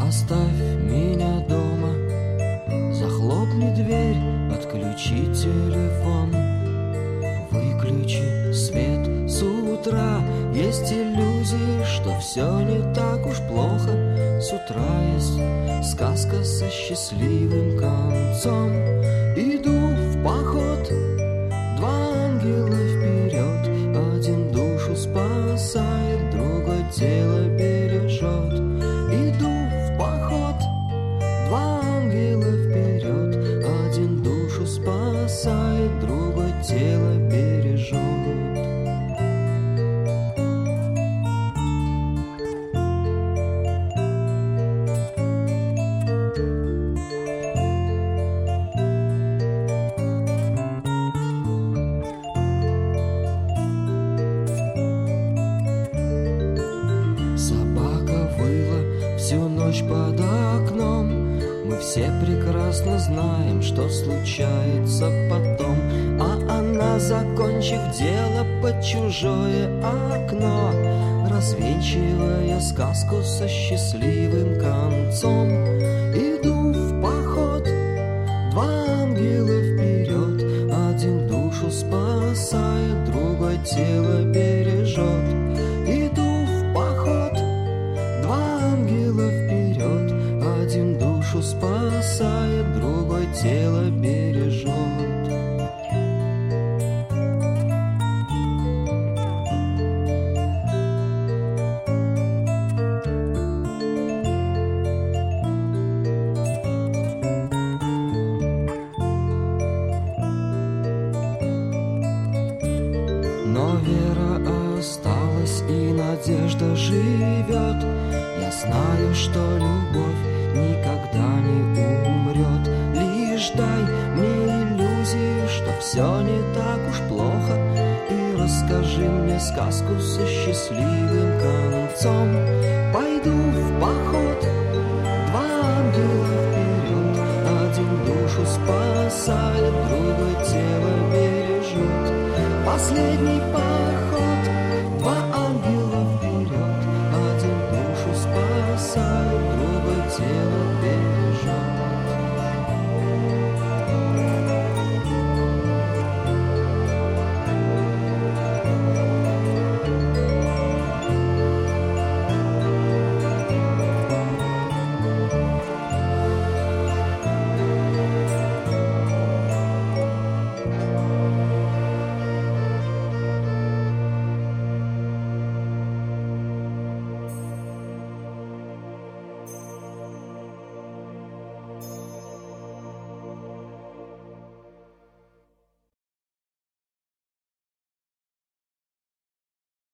Оставь меня дома, захлопни дверь, отключи телефон, выключи свет с утра. Есть иллюзии, что все не так уж плохо. С утра есть сказка со счастливым концом. Иду в поход, два ангела вперед. Один душу спасает, другой тело бережет. Иду в поход, два ангела вперед. Один душу спасает, другой тело бережет. Под окном мы все прекрасно знаем, что случается потом. А она, закончив дело под чужое окно, развенчивая сказку со счастливым концом. Иду в поход, два ангела вперед. Один душу спасает, другой тело бережет. Иду в поход, два ангела вперед. Один душу спасает, другой тело бережет. Но вера осталась и надежда живет. Я знаю, что любовь никогда не умрет. Лишь дай мне иллюзии, что все не так уж плохо, и расскажи мне сказку со счастливым концом. Пойду в поход, два ангела вперед. Один душу спасает, другой тело бережет. Последний поход